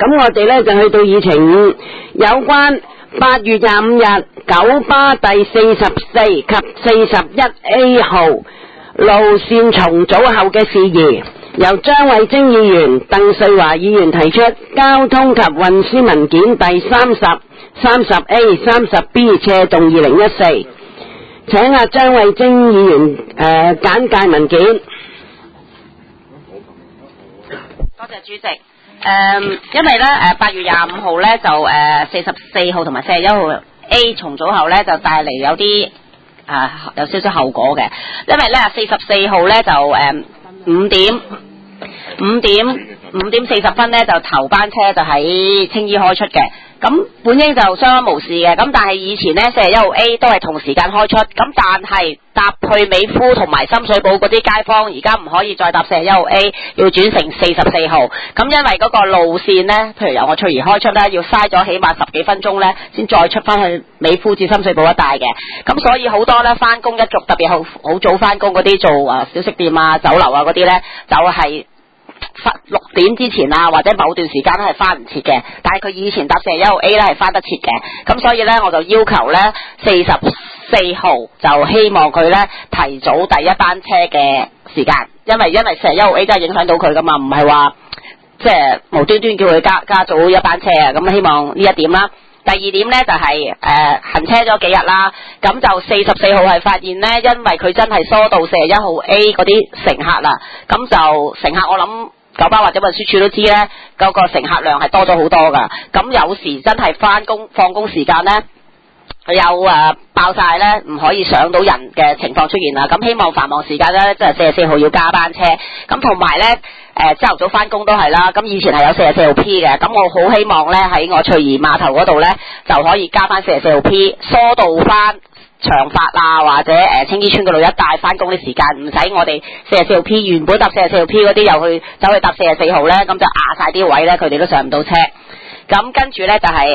咁我哋呢就去到議程5，有關8月25日九巴第44及41A 號路線重組後嘅事宜，由張慧晶議員、鄧瑞華議員提出交通及運輸文件第30、30A、30B 斜動2014，請張慧晶議員簡介文件。 多謝主席。因為咧8月25號咧就44號同埋41號 A 重組後咧就帶嚟有啲有少少後果嘅，因為咧44號咧就5點40分咧就頭班車就喺青衣開出嘅，咁本應就相安無事嘅，咁但係以前咧41號 A 都係同時間開出，咁但係搭去美孚同埋深水埗嗰啲街坊而家唔可以再搭41號 A， 要轉成44號，咁因為嗰個路線咧，譬如由我翠怡開出咧，要嘥咗起碼10幾分鐘咧，先再出翻去美孚至深水埗一帶嘅，咁所以好多咧翻工一族，特別好早翻工嗰啲做小食店啊、酒樓啊嗰啲咧，就係6點之前啊，或者某段時間咧係翻唔切嘅，但係佢以前搭41號 A 咧係翻得切嘅，咁所以咧我就要求咧44號就希望佢咧提早第一班車嘅時間，因為41號 A 真係影響到佢噶嘛，唔係話即係無端端叫佢加早一班車啊，咁希望呢一點啦。第二點咧就係行車咗幾日啦，咁就44號係發現咧，因為佢真係疏導41號 A 嗰啲乘客啦，咁就乘客我諗九巴或者運輸署都知咧，嗰個乘客量係多咗好多噶，咁有時真係翻工放工時間咧，有爆晒咧，唔可以上到人嘅情況出現啦。咁希望繁忙時間咧，即係44號要加班車。咁同埋咧，朝頭早翻工都係啦。咁以前係有44號 P 嘅，咁我好希望咧喺我翠怡碼頭嗰度咧就可以加翻44號 P， 疏導翻長發啊或者青衣村嗰度一帶翻工啲時間，唔使我哋44號 P 原本搭44號 P 嗰啲又去走去搭44號咧，咁就壓晒啲位咧，佢哋都上唔到車。咁跟住咧就係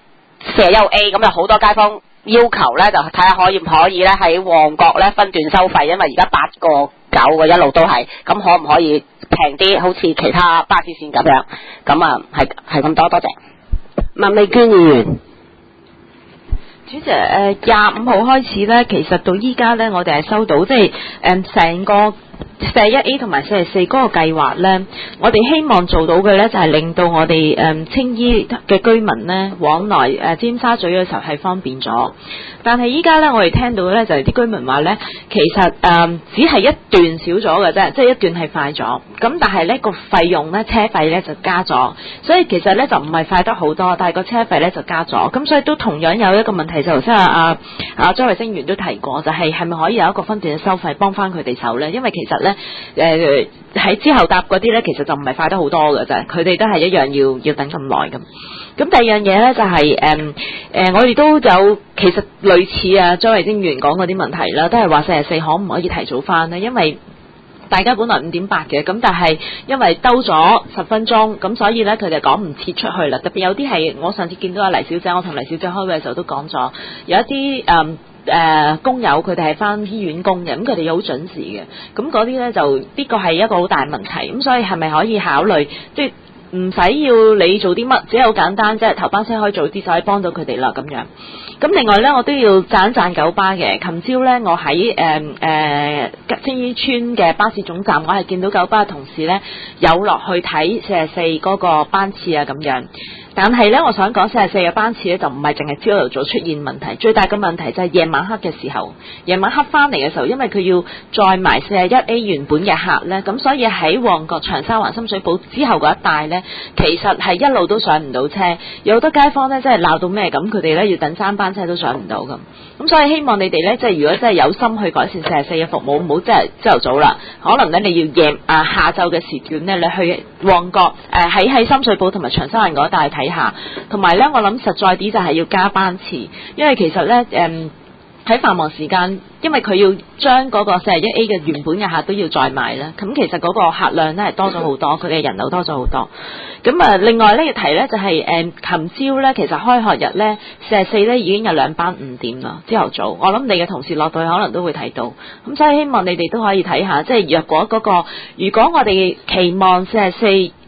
41號 A， 咁有好多街坊要求咧，就睇下可唔可以咧喺旺角咧分段收費，因為而家8個9個一路都係，咁可唔可以平啲，好似其他巴士線咁樣？咁係咁多謝。 麥美娟議員。 主席，25號開始咧，其實到依家咧，我哋係收到即係成個41A 同埋44嗰個計劃咧，我哋希望做到嘅咧就係令到我哋青衣嘅居民咧往來尖沙咀嘅時候係方便咗。但係依家咧我哋聽到咧就係啲居民話咧，其實只係一段少咗嘅啫，即係一段係快咗。咁但係咧個費用咧車費咧就加咗，所以其實咧就唔係快得好多，但係個車費咧就加咗。咁所以都同樣有一個問題，就頭先張慧晶議員都提過，就係咪可以有一個分段嘅收費幫翻佢哋手咧？因為其實咧喺之後搭嗰啲咧，其實就唔係快得好多嘅啫，佢哋都係一樣要等咁耐咁。咁第二樣嘢咧就係我哋都有其實類似張慧晶議員講嗰啲問題啦，都係話44可唔可以提早翻呢？因為大家本來5點8嘅，咁但係因為兜咗10分鐘，咁所以咧佢哋趕唔切出去啦。特別有啲係我上次見到阿黎小姐，我同黎小姐開會嘅時候都講咗，有一啲工友佢哋係翻醫院工嘅，咁佢哋又好準時嘅，咁嗰啲咧就呢個係一個好大問題。咁所以係咪可以考慮即係唔使要你做啲乜，只係好簡單，即係頭班車可以早啲就可以幫到佢哋啦咁樣。咁另外咧，我都要讚一讚九巴嘅。琴朝咧，我喺青衣村嘅巴士總站，我係見到九巴嘅同事咧有落去睇44嗰個班次啊咁樣。但係咧，我想講44嘅班次咧就唔係淨係朝頭早出現問題，最大嘅問題就係夜晚黑嘅時候，夜晚黑翻嚟嘅時候，因為佢要載埋41A 原本嘅客咧，咁所以喺旺角、長沙灣、深水埗之後嗰一帶咧，其實係一路都上唔到車，有好多街坊咧真係鬧到咩咁，佢哋咧要等3班車都上唔到咁。咁所以希望你哋咧，即係如果真係有心去改善44嘅服務，唔好即係朝頭早啦，可能咧你要下晝嘅時段咧，你去旺角喺深水埗同埋長沙灣嗰一帶睇下，同埋咧，我諗實在啲就係要加班次，因為其實咧喺繁忙時間，因為佢要將嗰個41A 嘅原本嘅客都要載埋啦，咁其實嗰個客量咧係多咗好多，佢嘅人流多咗好多。咁另外咧要提咧就係琴朝咧其實開學日咧44咧已經有2班5點啦，朝頭早。我諗你嘅同事落到去可能都會睇到，咁所以希望你哋都可以睇下，即係如果我哋期望44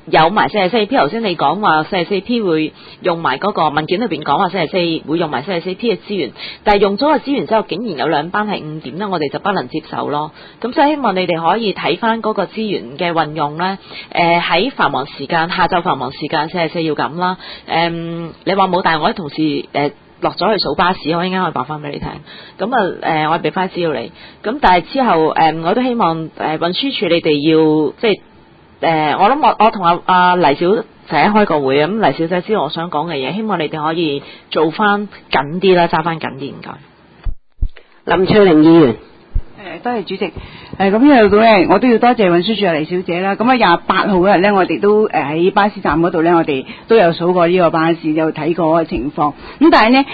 有埋44P， 頭先你講話44P 會用埋嗰個文件裏邊講話44會用埋44P 嘅資源，但係用咗個資源之後，竟然有2班係5點咧，我哋就不能接受咯。咁所以希望你哋可以睇翻嗰個資源嘅運用咧。喺繁忙時間，下晝繁忙時間44要咁啦。你話冇，但係我啲同事落咗去數巴士，我應該可以話翻俾你聽。咁我俾翻資料你。咁但係之後我都希望運輸署你哋要即係。我諗我同阿黎小姐開個會，咁黎小姐知道我想講嘅嘢，希望你哋可以做翻緊啲啦，揸翻緊啲，唔該。 林翠玲議員。 多謝主席。咁呢度咧，我都要多謝運輸署黎小姐啦。咁啊28號嗰日咧，我哋都喺巴士站嗰度咧，我哋都有數過呢個巴士，有睇過個情況。咁但係呢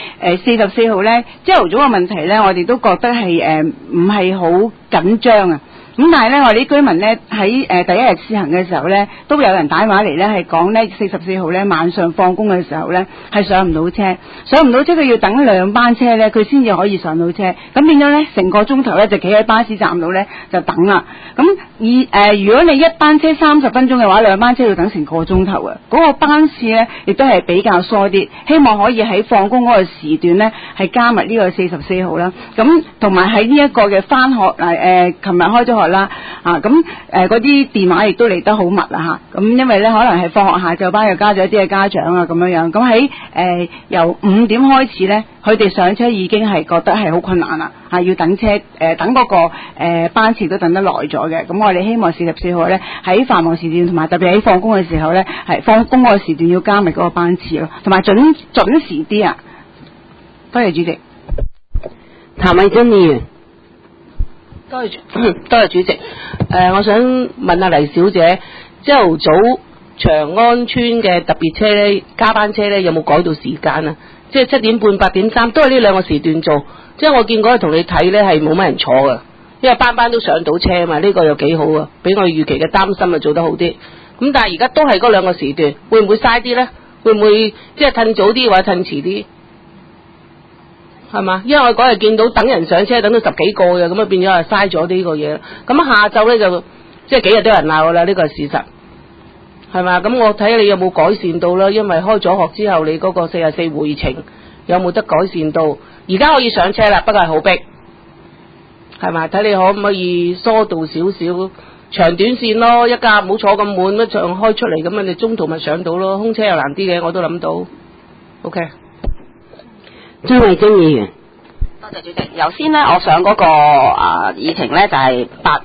44號咧，朝頭早嘅問題咧，我哋都覺得係唔係好緊張啊。咁但係咧，我哋啲居民咧喺第一日試行嘅時候咧，都有人打電話嚟咧，係講咧44號咧晚上放工嘅時候咧係上唔到車，佢要等2班車咧，佢先至可以上到車。咁變咗咧，成個鐘頭咧就企喺巴士站度咧就等啦。咁如果你一班車30分鐘嘅話，2班車要等成個鐘頭啊。嗰個班次咧亦都係比較疏啲，希望可以喺放工嗰個時段咧係加密呢個44號啦。咁同埋喺呢一個嘅翻學琴日開咗學啦，嗰啲電話亦都嚟得好密啦嚇。咁因為咧可能係放學下晝班又加咗一啲嘅家長啊咁樣。咁喺由5點開始咧，佢哋上車已經係覺得係好困難啦嚇，要等車等嗰個班次都等得耐咗嘅。咁我哋希望44號咧喺繁忙時段同埋特別喺放工嘅時候咧，係放工嗰個時段要加密嗰個班次咯，同埋準時啲啊。多謝主席。 譚慧珍議員。 多謝主席。我想問下黎小姐，朝頭早長安村嘅特別車咧，加班車咧有冇改到時間啊？即係7點半、8點3都係呢2個時段做。即係我見嗰日同你睇咧係冇乜人坐噶，因為班都上到車嘛，呢個又幾好啊，比我預期嘅擔心啊做得好啲。咁但係而家都係嗰2個時段，會唔會嘥啲咧？會唔會即係褪早啲或者褪遲啲？係嘛？因為我嗰日見到等人上車等到10幾個嘅，咁啊變咗係嘥咗呢個嘢。咁下晝咧就即係幾日都有人鬧噶啦，呢個係事實，係嘛？咁我睇下你有冇改善到啦。因為開咗學之後，你嗰個44回程有冇得改善到？而家可以上車啦，不過係好逼，係嘛？睇你可唔可以疏導少少長短線咯，一架唔好坐咁滿，一場開出嚟咁啊，你中途咪上到咯。空車又難啲嘅，我都諗到。OK。 張慧珍議員。 多謝主席。頭先咧，我上嗰個議程咧就係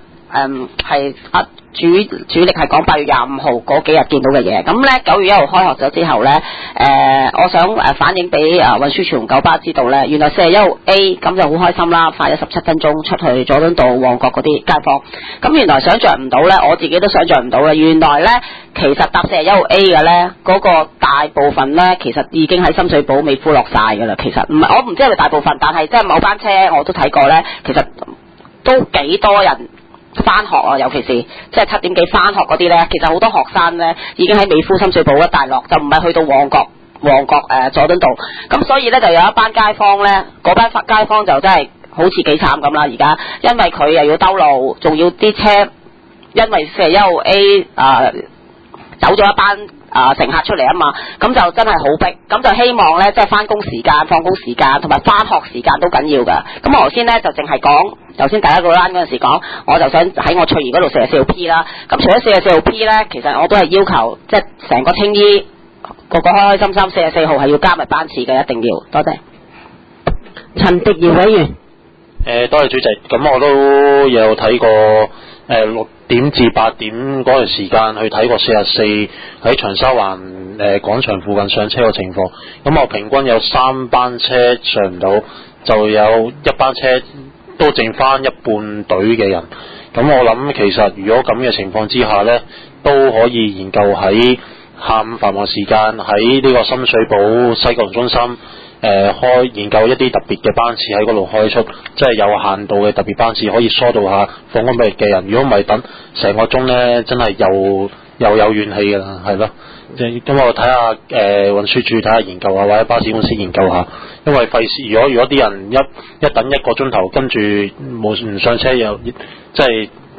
主力係講8月25號嗰幾日見到嘅嘢。咁咧9月1號開學咗之後咧，我想反映俾運輸署同九巴知道咧，原來41號 A 咁就好開心啦，快咗17分鐘出去佐敦道、旺角嗰啲街坊。咁原來想像唔到咧，我自己都想像唔到嘅。原來咧，其實搭41號 A 嘅咧，嗰個大部分咧，其實已經喺深水埗美孚落晒㗎啦。其實唔係，我唔知係咪大部分，但係即係某班車我都睇過咧，其實都幾多人翻學啊，尤其是即係7點幾翻學嗰啲咧，其實好多學生咧已經喺美孚深水埗一帶落，就唔係去到旺角佐敦道。咁所以咧就有一班街坊咧，嗰班街坊就真係好似幾慘咁啦而家，因為佢又要兜路，仲要啲車，因為41號 A 走咗一班乘客出嚟啊嘛，咁就真係好逼，咁就希望咧即係翻工時間、放工時間同埋翻學時間都緊要㗎。咁我頭先咧就淨係講頭先第一個 round 嗰陣時講，我就想喺我翠怡嗰度44號 P 啦。咁除咗44號 P 咧，其實我都係要求即係成個青衣個開開心心44號係要加密班次嘅，一定要。多謝。 陳迪堯委員。 多謝主席。咁我都有睇過6點至8點嗰段時間去睇過44喺長沙灣廣場附近上車嘅情況。咁我平均有3班車上唔到，就有1班車都剩翻一半隊嘅人。咁我諗其實如果咁嘅情況之下呢，都可以研究喺下午繁忙時間喺呢個深水埗西九龍中心研究一啲特別嘅班次喺嗰度開出，即係有限度嘅特別班次，可以疏導下放工日嘅人。如果唔係等成個鐘呢，真係又有怨氣㗎啦，係咯。咁我睇下運輸署睇下研究下，或者巴士公司研究下，因為費事如果啲人一等1個鐘頭，跟住唔上車又即係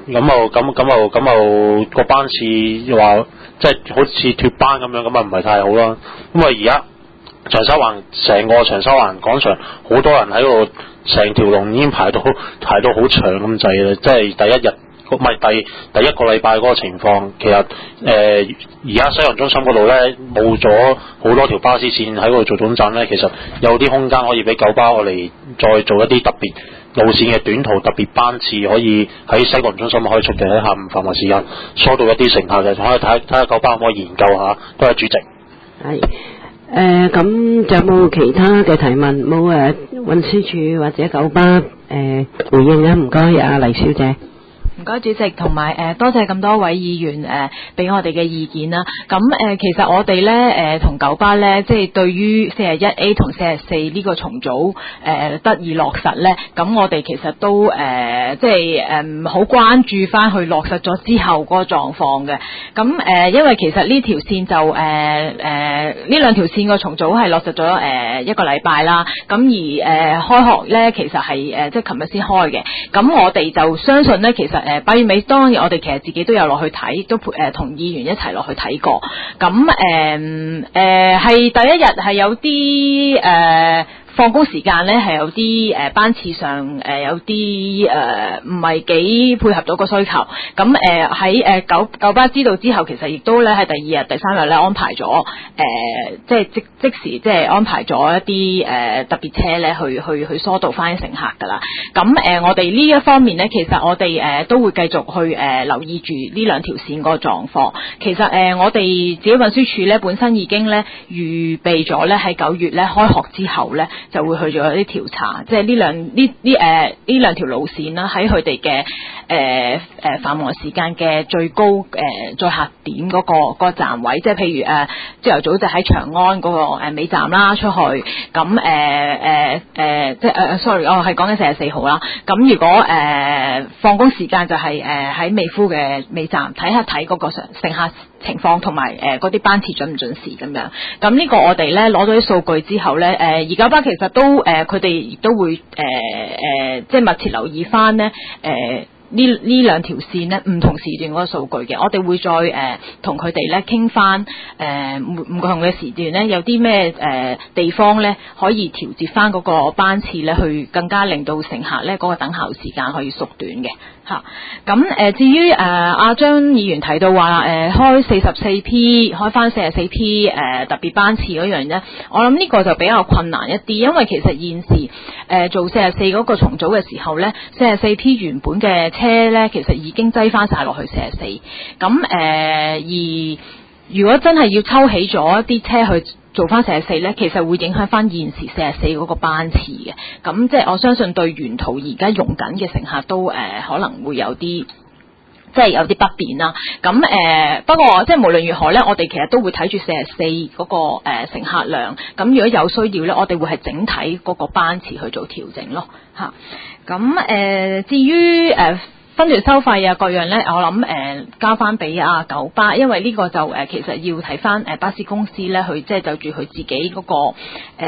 咁個班次話即係好似脫班咁樣，咁啊唔係太好啦。因為而家成個長沙灣廣場好多人喺度，成條龍已經排到好長咁滯啦，即係第一個禮拜嗰個情況。其實而家西洋中心嗰度咧冇咗好多條巴士線喺嗰度做總站咧，其實有啲空間可以俾九巴我哋再做一啲特別路線嘅短途特別班次，可以喺西洋中心開出嘅，喺下午繁忙時間疏導一啲乘客嘅，可以睇下九巴可唔可以研究下。多謝主席。 係。咁就冇其他嘅提問，冇運輸署或者九巴回應啊？唔該，阿黎小姐。 唔該主席，同埋多謝咁多位議員俾我哋嘅意見啦。咁其實我哋咧同九巴咧，即係對於 41A 同44呢個重組得以落實咧，咁我哋其實都即係好關注翻去落實咗之後嗰個狀況嘅。咁因為其實呢條線就呢兩條線個重組係落實咗一個禮拜啦。咁而開學咧其實係即係琴日先開嘅。咁我哋就相信咧，其實8月尾當然我哋其實自己都有落去睇，都同議員一齊落去睇過。咁係第一日係有啲放工時間咧係有啲班次上有啲唔係幾配合到個需求。咁喺九巴知道之後，其實亦都咧喺第二日、第三日咧安排咗即係即時即係安排咗一啲特別車咧去疏導翻乘客㗎啦。咁我哋呢一方面咧，其實我哋都會繼續去留意住呢兩條線個狀況。其實我哋自己運輸署咧本身已經咧預備咗咧喺9月咧開學之後咧，就會去做一啲調查，即係呢兩條路線啦，喺佢哋嘅繁忙時間嘅最高載客點嗰個站位，即係譬如朝頭早就喺長安嗰個尾站啦出去，咁即係sorry，我係講緊44號啦。咁如果放工時間就係喺美孚嘅尾站睇嗰個乘客情況同埋嗰啲班次準唔準時咁樣。咁呢個我哋咧攞咗啲數據之後咧，而九巴其實都佢哋亦都會即係密切留意翻咧呢兩條線咧唔同時段嗰個數據嘅，我哋會再同佢哋咧傾翻唔同嘅時段咧有啲咩地方咧可以調節翻嗰個班次咧，去更加令到乘客咧嗰個等候時間可以縮短嘅嚇。咁至於阿張議員提到話開 44P 開翻 44P 特別班次嗰樣咧，我諗呢個就比較困難一啲，因為其實現時做44嗰個重組嘅時候咧，44P 原本嘅車咧其實已經擠翻晒落去44，咁而如果真係要抽起咗一啲車去做翻44咧，其實會影響翻現時44嗰個班次嘅，咁即係我相信對沿途而家用緊嘅乘客都可能會有啲即係有啲不便啦。咁不過即係無論如何咧，我哋其實都會睇住44嗰個乘客量，咁如果有需要咧，我哋會係整體嗰個班次去做調整咯嚇。咁至於分段收費啊各樣咧，我諗交翻俾九巴，因為呢個就其實要睇翻巴士公司咧，佢即係就住佢自己嗰個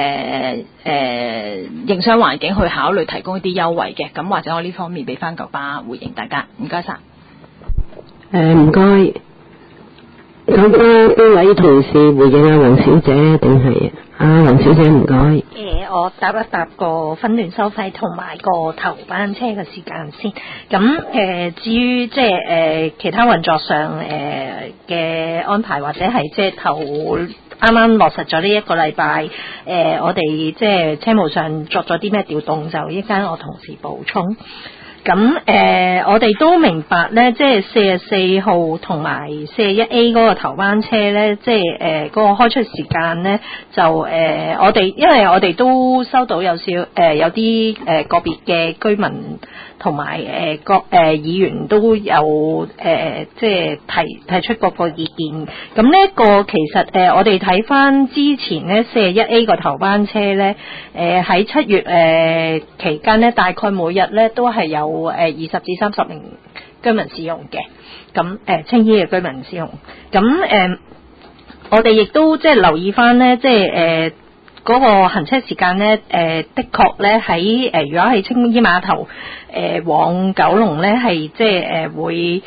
營商環境去考慮提供一啲優惠嘅。咁或者我呢方面俾翻九巴回應大家，唔該晒。 唔該，九巴邊位同事回應黃小姐定係黃小姐？唔該。 我答一答個分段收費同埋個頭班車嘅時間先。咁至於即係其他運作上嘅安排，或者係即係啱啱落實咗呢一個禮拜，我哋即係車務上作咗啲咩調動，就一間我同事補充。咁我哋都明白咧，即係44號同埋41A 嗰個頭班車咧，即係嗰個開出時間咧，就我哋因為我哋都收到有啲個別嘅居民同埋議員都有即係提出各個意見。咁呢一個其實我哋睇翻之前咧41A 個頭班車咧，喺7月期間咧，大概每日咧都係有20至30名居民使用嘅，咁青衣嘅居民使用，咁我哋亦都即係留意翻咧，即係嗰個行車時間咧，的確咧喺如果係青衣碼頭往九龍咧，係即係會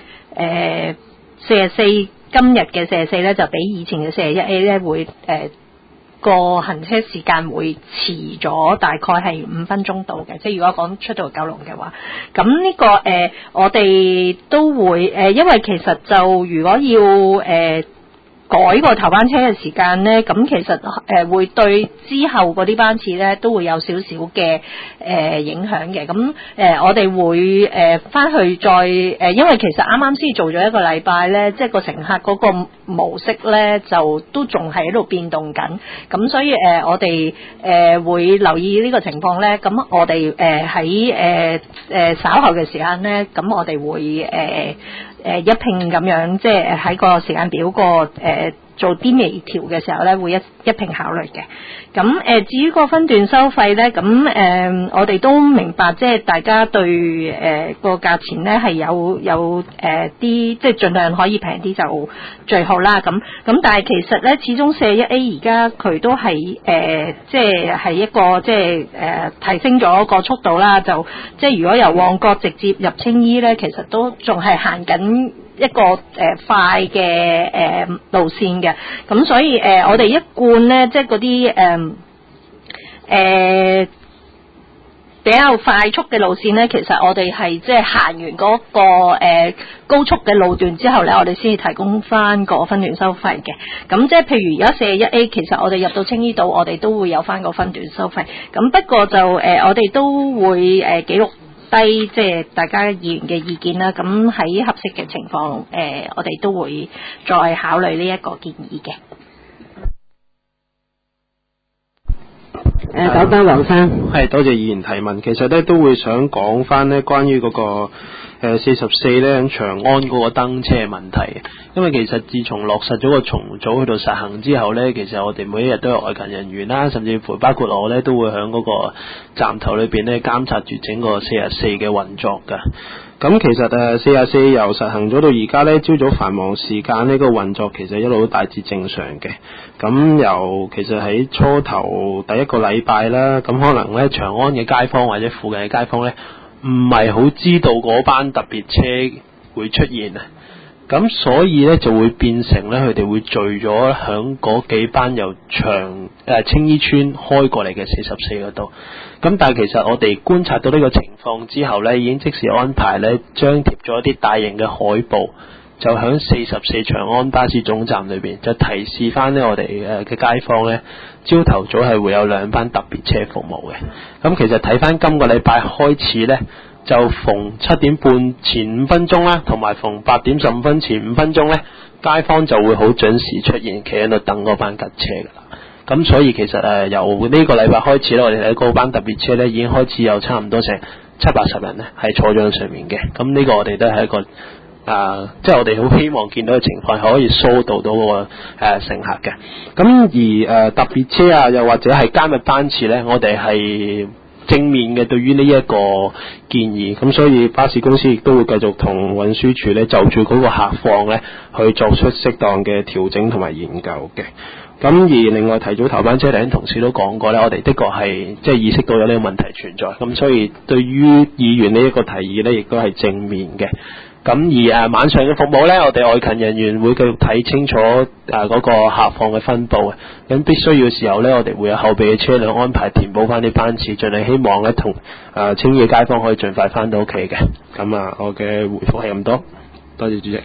44今日嘅44咧，就比以前嘅41A 咧會個行車時間會遲咗大概係5分鐘到嘅，即係如果講出到九龍嘅話，咁呢個我哋都會因為其實就如果要改個頭班車嘅時間呢，咁其實會對之後嗰啲班次呢都會有少少嘅影響嘅。咁我哋會翻去再因為其實啱啱先做咗一個禮拜呢，即係個乘客嗰個模式呢就都仲係喺度變動緊。咁所以我哋會留意呢個情況呢。咁我哋喺稍後嘅時間呢，咁我哋會一併咁樣，即係喺個時間表個做啲微調嘅時候咧，會一併考慮嘅。咁至於個分段收費咧，咁我哋都明白，即係大家對個價錢咧係有啲即係盡量可以平啲就最好啦。咁但係其實咧，始終41A 而家佢都係即係一個即係提升咗個速度啦。就即係如果由旺角直接入青衣咧，其實都仲係行緊一個快嘅路線嘅，咁所以我哋一貫咧，即係嗰啲比較快速嘅路線咧，其實我哋係即係行完嗰個高速嘅路段之後咧，我哋先至提供翻個分段收費嘅。咁即係譬如而家41A，其實我哋入到青衣島，我哋都會有翻個分段收費。咁不過就我哋都會記錄低即係大家議員嘅意見啦，咁喺合適嘅情況，我哋都會再考慮呢一個建議嘅。 九班黃生， 係多謝議員提問。其實咧都會想講翻咧關於嗰個44咧長安嗰個燈車問題，因為其實自從落實咗個重組去到實行之後咧，其實我哋每一日都有外勤人員啦，甚至乎包括我咧都會喺嗰個站頭裏邊咧監察住整個44嘅運作㗎。咁其實44由實行咗到而家咧，朝早繁忙時間呢個運作其實一路都大致正常嘅。咁由其實喺初頭第一個禮拜啦，咁可能咧長安嘅街坊或者附近嘅街坊咧唔係好知道嗰班特別車會出現啊。咁所以咧就會變成咧佢哋會聚咗響嗰幾班由青衣村開過嚟嘅44嗰度。咁但係其實我哋觀察到呢個情況之後咧，已經即時安排咧張貼咗一啲大型嘅海報，就響44長安巴士總站裏邊就提示翻咧我哋嘅街坊咧，朝頭早係會有2班特別車服務嘅。咁其實睇翻今個禮拜開始咧，就逢7點半前5分鐘啦，同埋逢8點15分前5分鐘咧，街坊就會好準時出現，企喺度等嗰班吉車噶啦。咁所以其實由呢個禮拜開始咧，我哋喺嗰班特別車咧已經開始有差唔多成70-80人咧係坐咗喺上面嘅。咁呢個我哋都係一個即係我哋好希望見到嘅情況，係可以疏導到個乘客嘅。咁而特別車啊，又或者係加密班次咧，我哋係正面嘅對於呢一個建議。咁所以巴士公司亦都會繼續同運輸署咧就住嗰個客況咧去作出適當嘅調整同埋研究嘅。咁而另外提早頭班車，頭先同事都講過咧，我哋的確係即係意識到有呢個問題存在，咁所以對於議員呢一個提議咧，亦都係正面嘅。咁而晚上嘅服務咧，我哋外勤人員會繼續睇清楚嗰個客況嘅分佈嘅。咁必須要嘅時候咧，我哋會有後備嘅車輛安排填補翻啲班次，盡量希望咧同青衣嘅街坊可以盡快翻到屋企嘅。咁我嘅回覆係咁多，多謝主席。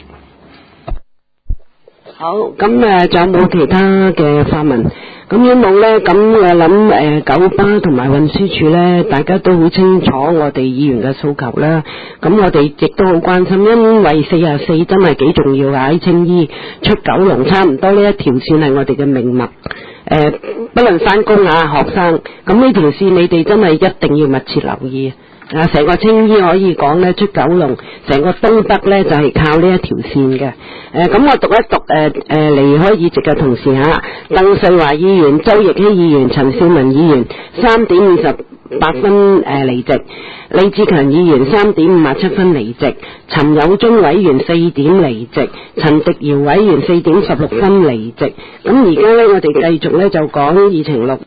好，咁仲有冇其他嘅發問？咁如果冇咧，咁我諗九巴同埋運輸署咧，大家都好清楚我哋議員嘅訴求啦。咁我哋亦都好關心，因為44真係幾重要㗎，喺青衣出九龍差唔多呢一條線係我哋嘅命脈。不論返工學生，咁呢條線你哋真係一定要密切留意。成個青衣可以講咧，出九龍，成個東北咧就係靠呢一條線嘅。咁我讀一讀離開議席嘅同事嚇，鄧瑞華議員、周奕希議員、陳少文議員3點28分離席，李志強議員3點57分離席，陳友忠委員4點離席，陳迪堯委員4點16分離席。咁而家咧，我哋繼續咧就講議程錄。